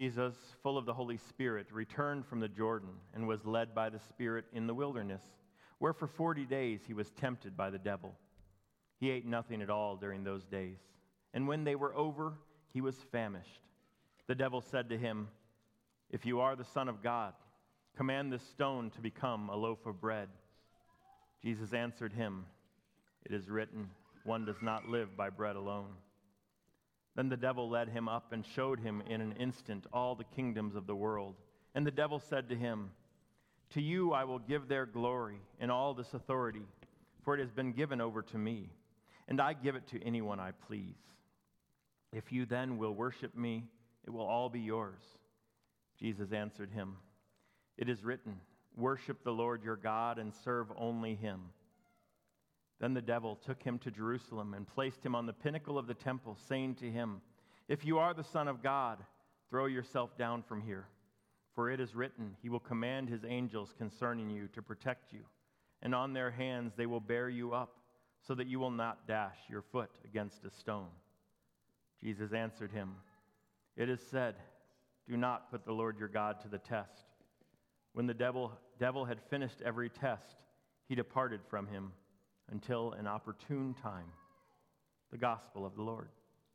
Jesus, full of the Holy Spirit, returned from the Jordan and was led by the Spirit in the wilderness, where for 40 days he was tempted by the devil. He ate nothing at all during those days, and when they were over, he was famished. The devil said to him, "If you are the Son of God, command this stone to become a loaf of bread." Jesus answered him, "It is written, one does not live by bread alone." Then the devil led him up and showed him in an instant all the kingdoms of the world. And the devil said to him, "To you I will give their glory and all this authority, for it has been given over to me, and I give it to anyone I please. If you then will worship me, it will all be yours." Jesus answered him, "It is written, worship the Lord your God and serve only him." Then the devil took him to Jerusalem and placed him on the pinnacle of the temple, saying to him, "If you are the Son of God, throw yourself down from here. For it is written, he will command his angels concerning you to protect you, and on their hands they will bear you up, so that you will not dash your foot against a stone." Jesus answered him, "It is said, do not put the Lord your God to the test." When the devil had finished every test, he departed from him until an opportune time. The gospel of the Lord.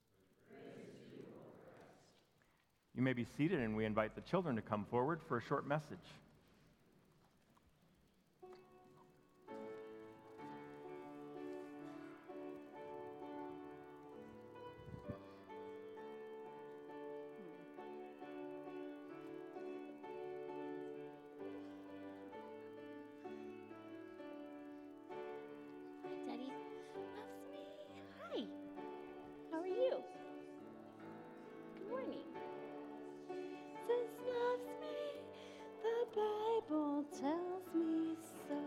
You may be seated, and we invite the children to come forward for a short message. Daddy loves me. Hi. How are you? Good morning. Jesus loves me. The Bible tells me so.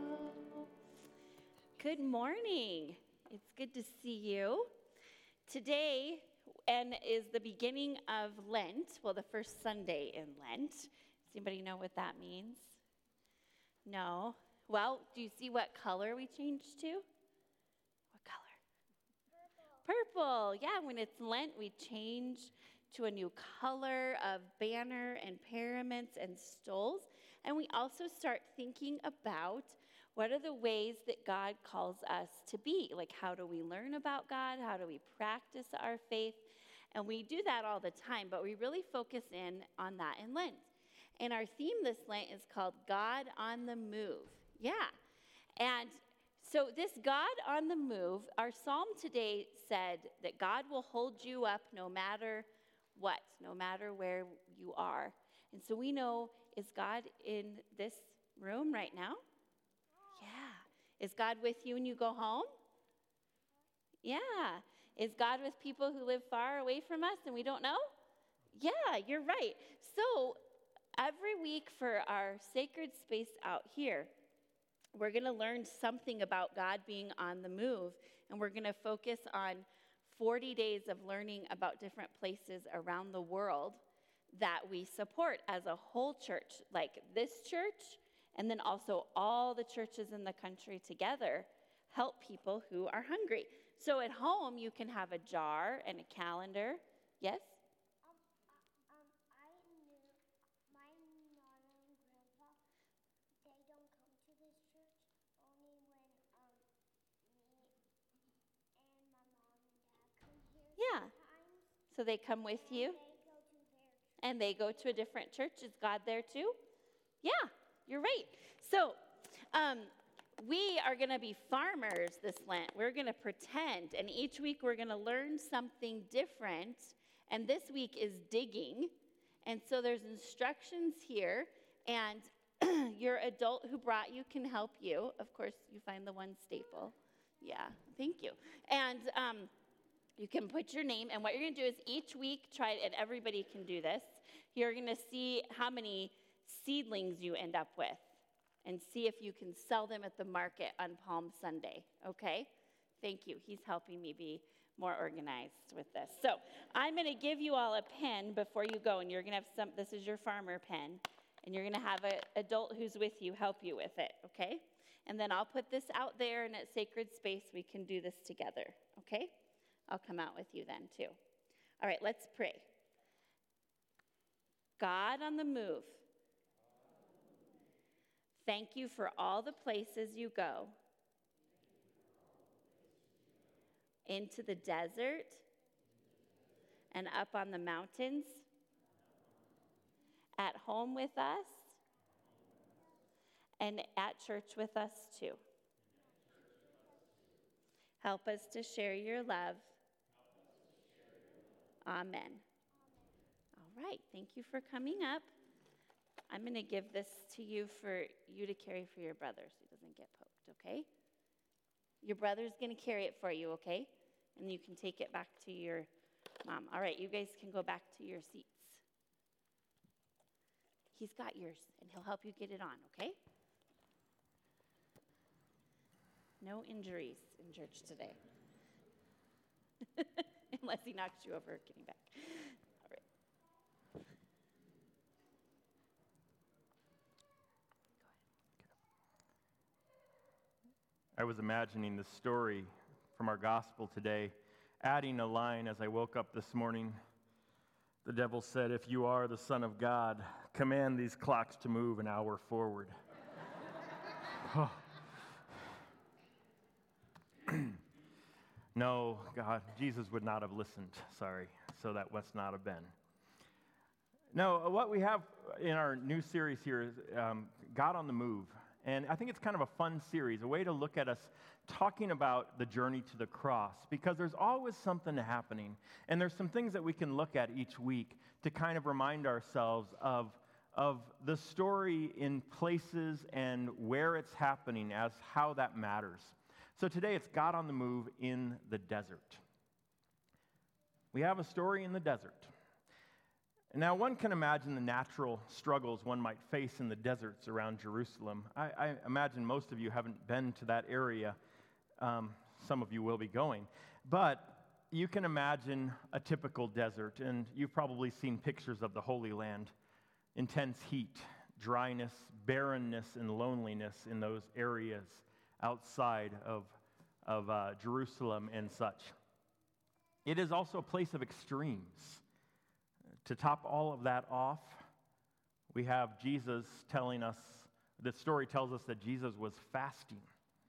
Good morning. It's good to see you. Today is the beginning of Lent. Well, the first Sunday in Lent. Does anybody know what that means? No? Well, do you see what color we changed to? What color? Purple. Yeah, when it's Lent, we change to a new color of banner and paraments and stoles. And we also start thinking about what are the ways that God calls us to be? Like, how do we learn about God? How do we practice our faith? And we do that all the time, but we really focus in on that in Lent. And our theme this Lent is called God on the Move. Yeah. And so this God on the move, our psalm today said that God will hold you up no matter what, no matter where you are. And so we know, is God in this room right now? Yeah. Is God with you when you go home? Yeah. Is God with people who live far away from us and we don't know? Yeah, you're right. So every week for our sacred space out here, we're going to learn something about God being on the move, and we're going to focus on 40 days of learning about different places around the world that we support as a whole church, like this church, and then also all the churches in the country together help people who are hungry. So at home, you can have a jar and a calendar. Yes? I knew my mom and grandpa, they don't come to this church only when me and my mom and dad come here Yeah. sometimes. So they come with you, And they go to their church. and they go to a different church. Is God there too? Yeah, you're right. So we are going to be farmers this Lent. We're going to pretend, and each week we're going to learn something different. And this week is digging. And so there's instructions here, and your adult who brought you can help you. Of course, you find the one staple. Yeah, thank you. And you can put your name, and what you're going to do is each week try, and everybody can do this. You're going to see how many seedlings you end up with and see if you can sell them at the market on Palm Sunday, okay? Thank you. He's helping me be more organized with this. So I'm going to give you all a pen before you go, and you're going to have this is your farmer pen, and you're going to have an adult who's with you help you with it, okay? And then I'll put this out there, and at Sacred Space, we can do this together, okay? I'll come out with you then, too. All right, let's pray. God on the move. Thank you for all the places you go. Into the desert and up on the mountains. At home with us and at church with us too. Help us to share your love. Amen. All right, thank you for coming up. I'm going to give this to you for you to carry for your brother so he doesn't get poked, okay? Your brother's going to carry it for you, okay? And you can take it back to your mom. All right, you guys can go back to your seats. He's got yours, and he'll help you get it on, okay? No injuries in church today. Unless he knocks you over getting back. All right. I was imagining the story from our gospel today, adding a line as I woke up this morning. The devil said, "If you are the Son of God, command these clocks to move an hour forward." No, God, Jesus would not have listened. Sorry, so that must not have been. No, what we have in our new series here is God on the Move. And I think it's kind of a fun series, a way to look at us talking about the journey to the cross, because there's always something happening. And there's some things that we can look at each week to kind of remind ourselves of the story in places and where it's happening as how that matters. So today it's God on the Move in the desert. We have a story in the desert. Now, one can imagine the natural struggles one might face in the deserts around Jerusalem. I imagine most of you haven't been to that area. Some of you will be going. But you can imagine a typical desert, and you've probably seen pictures of the Holy Land. Intense heat, dryness, barrenness, and loneliness in those areas outside of Jerusalem and such. It is also a place of extremes. To top all of that off, we have Jesus telling us, the story tells us that Jesus was fasting.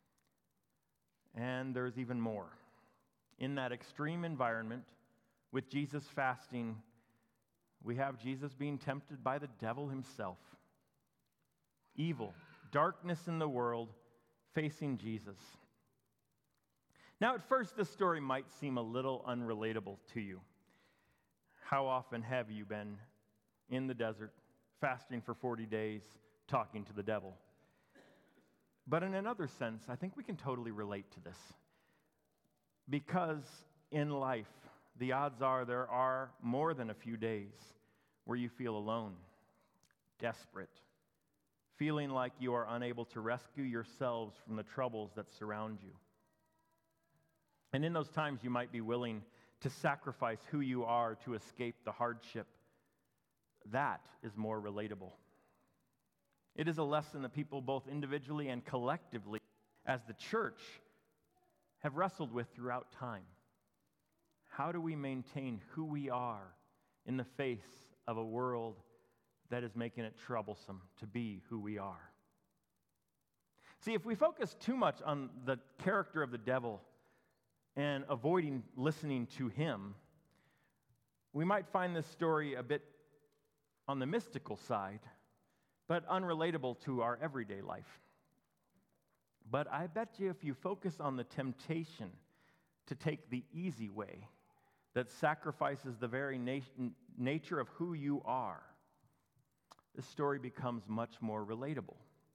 And there's even more. In that extreme environment, with Jesus fasting, we have Jesus being tempted by the devil himself. Evil, darkness in the world, facing Jesus. Now, at first, this story might seem a little unrelatable to you. How often have you been in the desert, fasting for 40 days, talking to the devil? But in another sense, I think we can totally relate to this. Because in life, the odds are there are more than a few days where you feel alone, desperate, feeling like you are unable to rescue yourselves from the troubles that surround you. And in those times, you might be willing to sacrifice who you are to escape the hardship. That is more relatable. It is a lesson that people both individually and collectively as the church have wrestled with throughout time. How do we maintain who we are in the face of a world that is making it troublesome to be who we are? See, if we focus too much on the character of the devil and avoiding listening to him, we might find this story a bit on the mystical side, but unrelatable to our everyday life. But I bet you if you focus on the temptation to take the easy way that sacrifices the very nature of who you are, this story becomes much more relatable.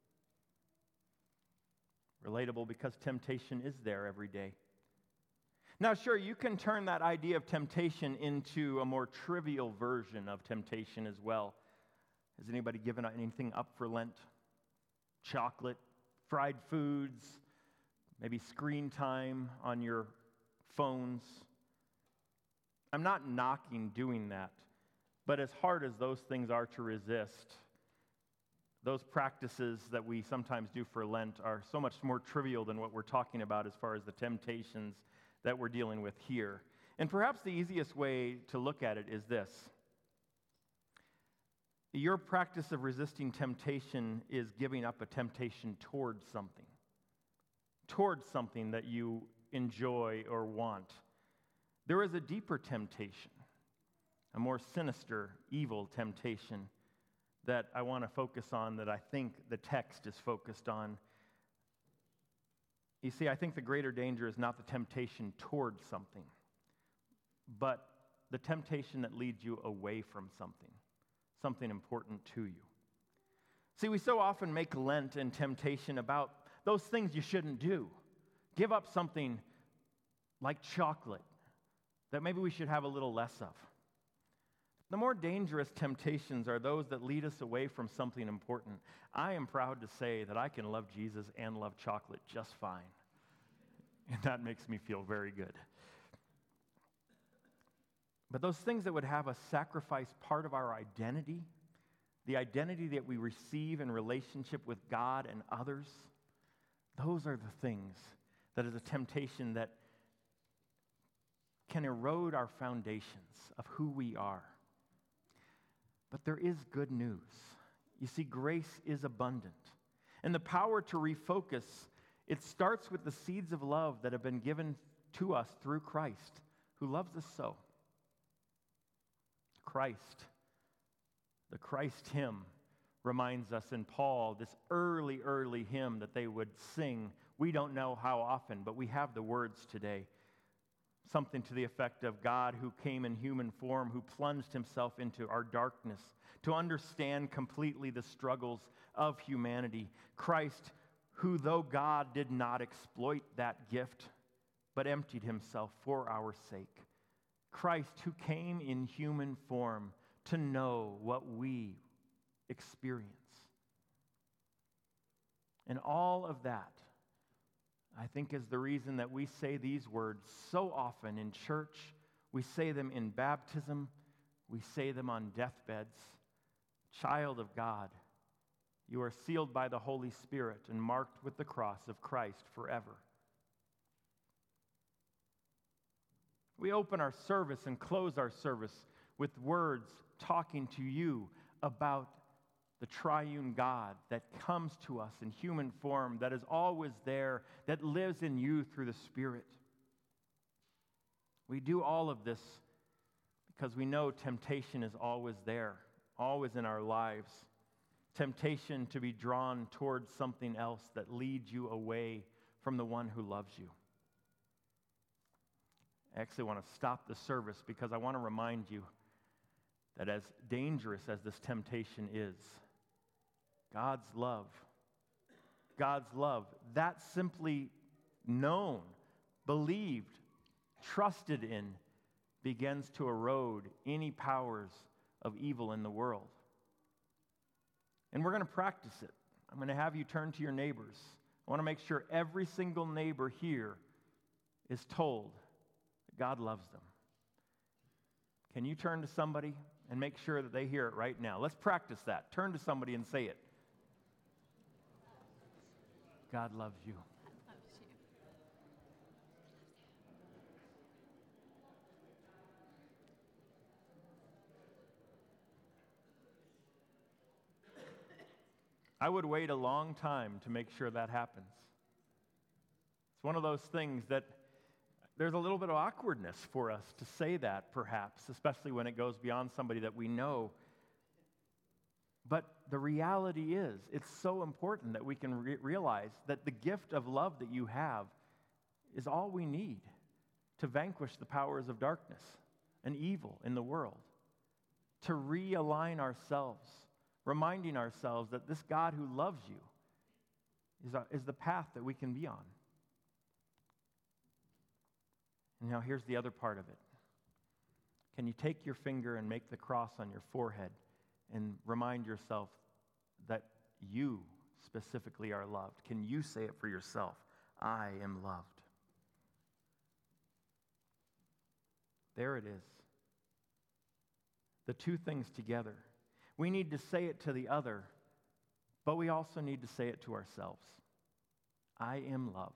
Relatable because temptation is there every day. Now, sure, you can turn that idea of temptation into a more trivial version of temptation as well. Has anybody given anything up for Lent? Chocolate, fried foods, maybe screen time on your phones. I'm not knocking doing that, but as hard as those things are to resist, those practices that we sometimes do for Lent are so much more trivial than what we're talking about as far as the temptations that we're dealing with here. And perhaps the easiest way to look at it is this. Your practice of resisting temptation is giving up a temptation towards something that you enjoy or want. There is a deeper temptation, a more sinister, evil temptation that I want to focus on, that I think the text is focused on. You see, I think the greater danger is not the temptation towards something, but the temptation that leads you away from something important to you. See, we so often make Lent and temptation about those things you shouldn't do. Give up something like chocolate that maybe we should have a little less of. The more dangerous temptations are those that lead us away from something important. I am proud to say that I can love Jesus and love chocolate just fine. And that makes me feel very good. But those things that would have us sacrifice part of our identity, the identity that we receive in relationship with God and others, those are the things that is a temptation that can erode our foundations of who we are. But there is good news. You see, grace is abundant. And the power to refocus, it starts with the seeds of love that have been given to us through Christ, who loves us so. The Christ hymn reminds us, in Paul, this early hymn that they would sing. We don't know how often, but we have the words today. Something to the effect of God who came in human form, who plunged himself into our darkness to understand completely the struggles of humanity. Christ, who though God did not exploit that gift, but emptied himself for our sake. Christ, who came in human form to know what we experience. And all of that, I think, is the reason that we say these words so often in church. We say them in baptism. We say them on deathbeds. Child of God, you are sealed by the Holy Spirit and marked with the cross of Christ forever. We open our service and close our service with words talking to you about the triune God that comes to us in human form, that is always there, that lives in you through the Spirit. We do all of this because we know temptation is always there, always in our lives. Temptation to be drawn towards something else that leads you away from the one who loves you. I actually want to stop the service because I want to remind you that as dangerous as this temptation is, God's love, that simply known, believed, trusted in, begins to erode any powers of evil in the world. And we're going to practice it. I'm going to have you turn to your neighbors. I want to make sure every single neighbor here is told that God loves them. Can you turn to somebody and make sure that they hear it right now? Let's practice that. Turn to somebody and say it. God loves you. I would wait a long time to make sure that happens. It's one of those things that there's a little bit of awkwardness for us to say that, perhaps, especially when it goes beyond somebody that we know. But the reality is, it's so important that we can realize that the gift of love that you have is all we need to vanquish the powers of darkness and evil in the world, to realign ourselves, reminding ourselves that this God who loves you is the path that we can be on. And now here's the other part of it. Can you take your finger and make the cross on your forehead and remind yourself that you specifically are loved? Can you say it for yourself? I am loved. There it is. The two things together. We need to say it to the other, but we also need to say it to ourselves. I am loved.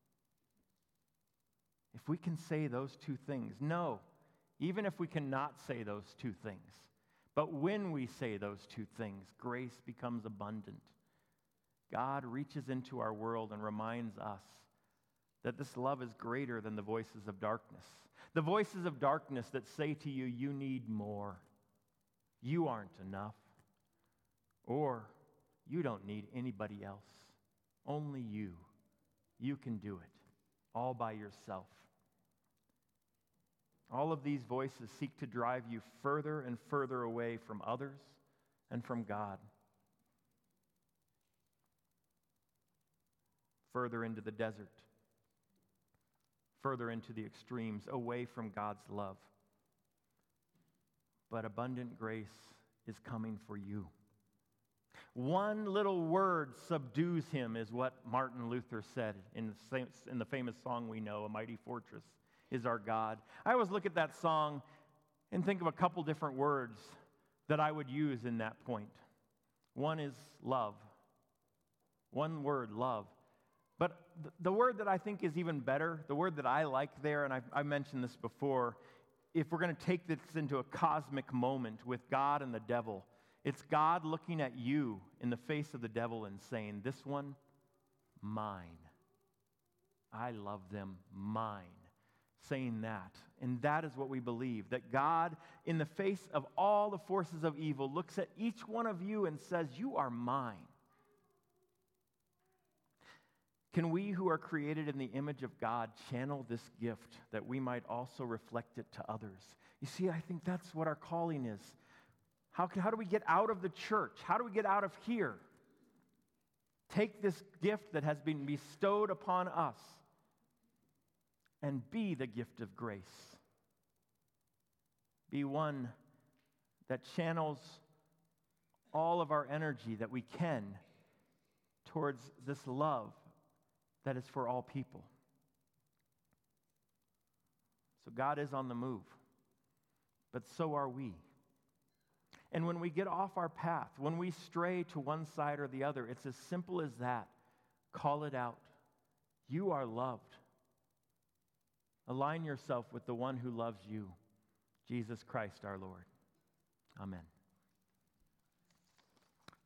If we can say those two things, no, even if we cannot say those two things, But when we say those two things, grace becomes abundant. God reaches into our world and reminds us that this love is greater than the voices of darkness. The voices of darkness that say to you, you need more. You aren't enough. Or you don't need anybody else. Only you. You can do it all by yourself. All of these voices seek to drive you further and further away from others and from God. Further into the desert. Further into the extremes, away from God's love. But abundant grace is coming for you. One little word subdues him, is what Martin Luther said in the famous song we know, A Mighty Fortress is Our God. I always look at that song and think of a couple different words that I would use in that point. One is love. One word, love. But the word that I think is even better, the word that I like there, and I mentioned this before, if we're going to take this into a cosmic moment with God and the devil, it's God looking at you in the face of the devil and saying, this one, mine. I love them, mine. Saying that. And that is what we believe, that God, in the face of all the forces of evil, looks at each one of you and says, you are mine. Can we who are created in the image of God channel this gift that we might also reflect it to others? You see, I think that's what our calling is. How do we get out of the church? How do we get out of here? Take this gift that has been bestowed upon us and be the gift of grace. Be one that channels all of our energy that we can towards this love that is for all people. So God is on the move, but so are we. And when we get off our path, when we stray to one side or the other, it's as simple as that. Call it out. You are loved. Align yourself with the one who loves you, Jesus Christ our Lord. Amen.